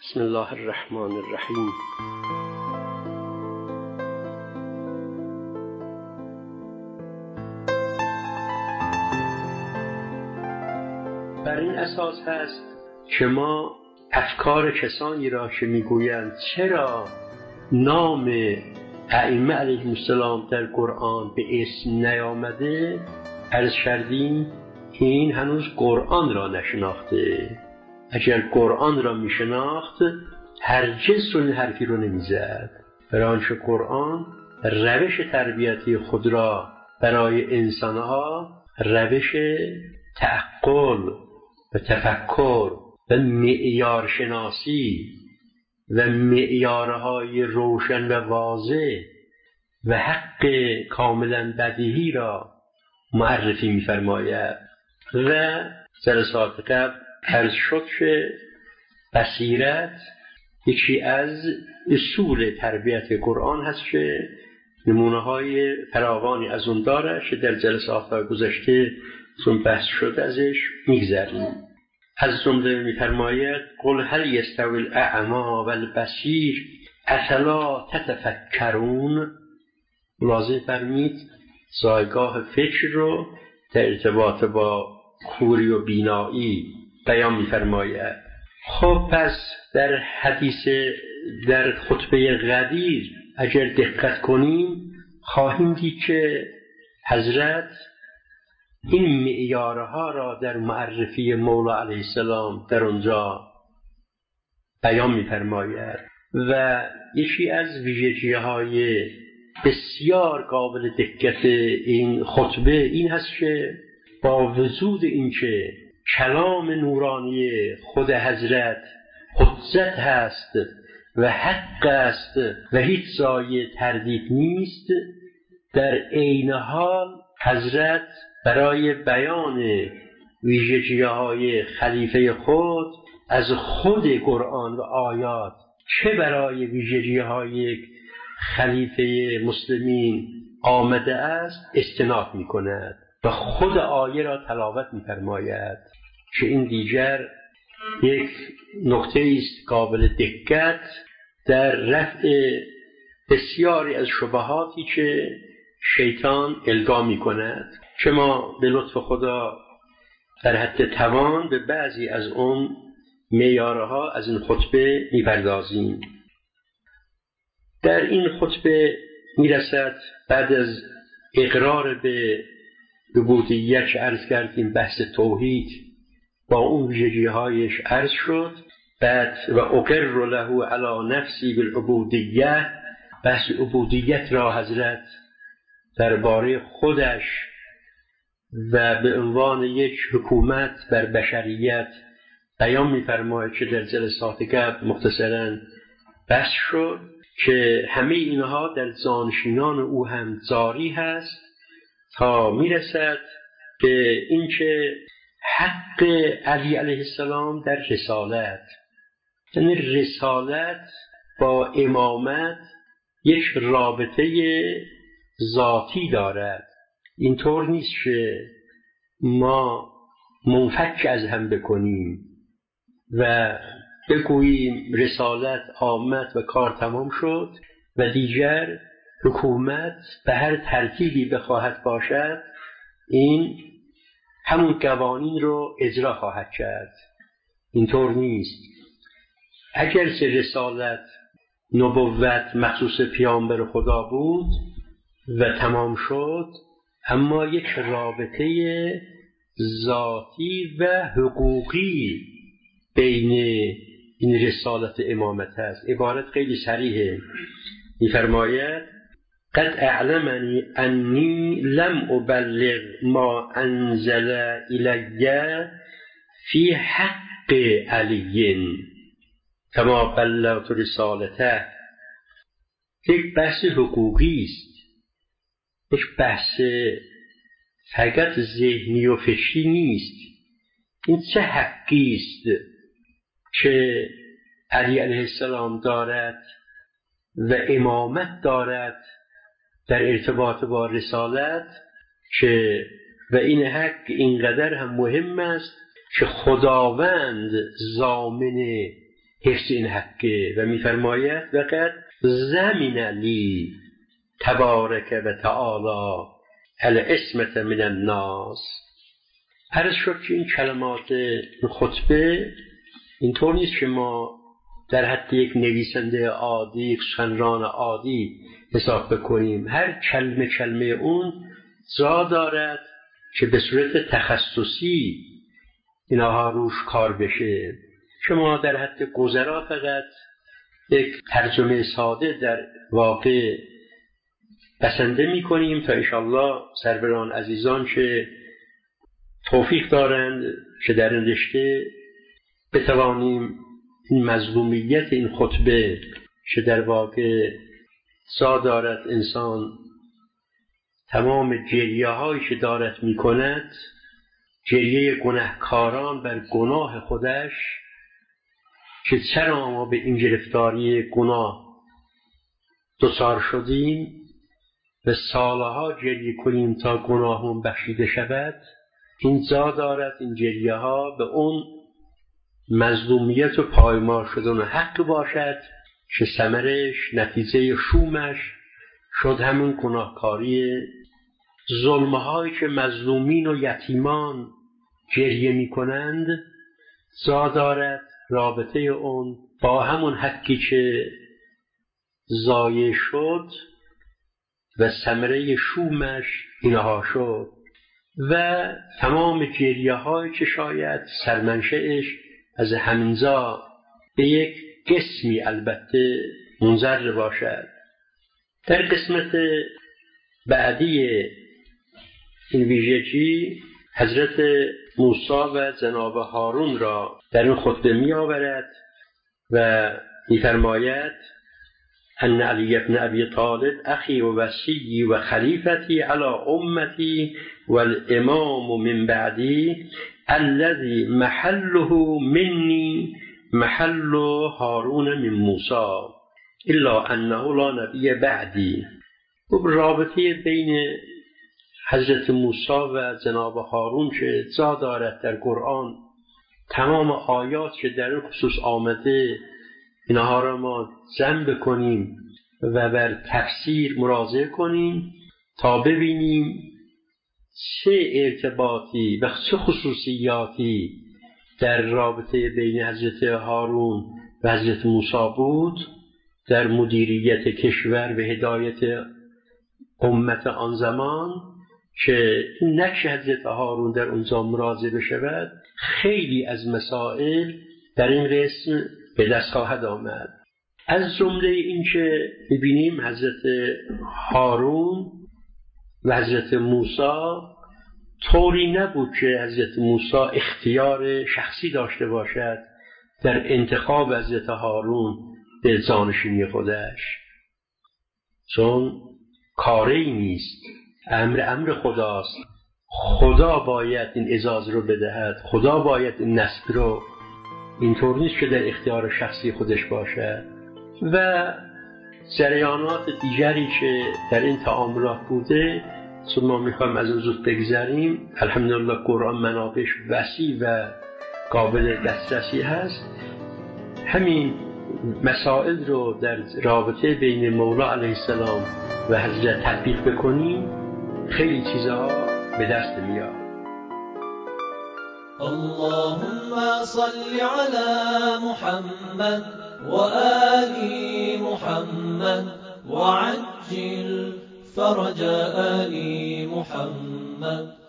بسم الله الرحمن الرحیم. بر این اساس هست که ما افکار کسانی را که میگویند چرا نام ائمه علیهم السلام در قرآن به اسم نیامده، عرض کردیم این هنوز قرآن را نشناخته. اگر قرآن را میشناخت هرگز این حرفی رو نمیزد، برای آنچه قرآن روش تربیتی خود را برای انسانها روش تعقل و تفکر و معیارشناسی و معیارهای روشن و واضح و حق کاملا بدیهی را معرفی می‌فرماید. و جلسات قبل عرض شد که بصیرت یکی از اصول تربیت قرآن هست که نمونه‌های فراوانی از اون داره که در جلسات گذشته چون بحث شد ازش میگذریم. از جمله می‌فرماید قل هل یستوی الاعمی والبصیر افلا تتفکرون. ملاحظه فرمید جایگاه فکر رو در ارتباط با کوری و بینایی بیان می‌فرماید. خب پس در خطبه غدیر اگر دقت کنیم خواهیم دید که حضرت این معیارها را در معرفی مولا علیه السلام در اونجا بیان می‌فرماید و یکی از ویژگی‌های بسیار قابل دقت این خطبه این هست که با وجود اینکه کلام نورانی خود حضرت حجت هست و حق است و هیچ جای تردید نیست، در عین حال حضرت برای بیان ویژگی‌های خلیفه خود از خود قرآن و آیات چه برای ویژگی‌های خلیفه مسلمین آمده است استناد می‌کند و خود آیه را تلاوت می‌فرماید که این دیگر یک نکته است قابل دقت در رفع بسیاری از شبهاتی که شیطان القا می‌کند که ما به لطف خدا در حد توان به بعضی از اون معیارها از این خطبه می‌پردازیم. در این خطبه میرسد بعد از اقرار به عبودیت که عرض کردیم بحث توحید با اون ویژگی‌هایش عرض شد، بعد و اقر له علی نفسی بالعبودیه، بحث عبودیت را حضرت درباره خودش و به عنوان یک حکومت بر بشریت بیان می‌فرماید که در جلسات قبل مختصراً بحث شد که همه اینها در جانشینان او هم جاری هست تا میرسد به اینکه حق علی علیه السلام در رسالت، یعنی رسالت با امامت یک رابطه ذاتی دارد. اینطور نیست که ما منفک از هم بکنیم و بگوییم رسالت آمد و کار تمام شد و دیگر حکومت به هر ترتیبی بخواهد باشد این همون قوانین رو اجرا خواهد کرد. اینطور نیست. اگرچه رسالت نبوت مخصوص پیامبر خدا بود و تمام شد، اما یک رابطه ذاتی و حقوقی بین این رسالت امامت هست. عبارت خیلی صریحه، می‌فرماید قد اعلمنی انی لم ابلغ ما انزل الی فی حق علی کما بلغت رسالته. یک بحث حقوقی است، یک بحث فقط ذهنی و فکری نیست. این چه حقی است که علی علیه السلام دارد و امامت دارد در ارتباط با رسالت که و این حق اینقدر هم مهم است که خداوند ضامن حفظ این حقه و میفرماید وقد زمین لی تبارک و تعالی العصمت من الناس. عرض شد که این کلمات خطبه اینطور نیست که ما در حد یک نویسنده عادی، یک سخنران عادی حساب بکنیم. هر کلمه اون جا دارد که به صورت تخصصی اینها روش کار بشه. شما در حد گذرا فقط یک ترجمه ساده در واقع بسنده می کنیم تا انشاءالله سروران عزیزان که توفیق دارند که در این رشته بتوانیم این مظلومیت این خطبه که در واقع جا دارد انسان تمام جریه هایی که دارد می کند، جریه گناهکاران بر گناه خودش، که چرا ما به این گرفتاری گناه دچار شدیم و سالها جریه کنیم تا گناهمون بخشیده شود، این جا دارد این جریه ها به اون مظلومیت و پایمال شدن حق باشد که ثمرش، نتیجه شومش شد همون گناهکاری. ظلمهایی که مظلومین و یتیمان جریه می کنند جا دارد رابطه اون با همون حقی که ضایع شد و ثمره شومش اینها شد و تمام جریه هایی که شاید سرمنشأش از همینجا به یک قسمی البته منضر باشد. در قسمت بعدی این ویژگی حضرت موسی و جناب هارون را در این خطبه می آورد و می فرماید ان علی ابن ابی طالب اخی و وصی و خلیفتی علی امتی و الامام من بعدی الذی محله منی محل هارون من موسی الا انه لا نبی بعدی. رابطه بین حضرت موسی و جناب هارون که جا دارد در قرآن، تمام آیات که در این خصوص آمده اینها را ما جمع بکنیم و بر تفسیر مراجعه کنیم تا ببینیم چه ارتباطی و چه خصوصیاتی در رابطه بین حضرت هارون و حضرت موسی بود در مدیریت کشور و هدایت امت آن زمان که این نقش حضرت هارون در اونجا مراجعه بشود. خیلی از مسائل در این قسم به دست خواهد آمد. از جمله این که می‌بینیم حضرت هارون و حضرت موسی طوری نبود که حضرت موسی اختیار شخصی داشته باشد در انتخاب حضرت هارون به جانشینی خودش، چون کاری نیست، امر خداست. خدا باید این اجازه رو بدهد، خدا باید این نسب رو، اینطور نیست که در اختیار شخصی خودش باشد. و جریانات دیگری که در این تعاملات بوده چون ما میخوایم از اون زود بگذریم. الحمدلله قرآن منابعش وسیع و قابل دسترسی هست. همین مسائل رو در رابطه بین مولا علیه السلام و حضرت تطبیق بکنیم خیلی چیزها به دست میاد. اللهم صل على محمد وآل محمد وعجل فرج آل محمد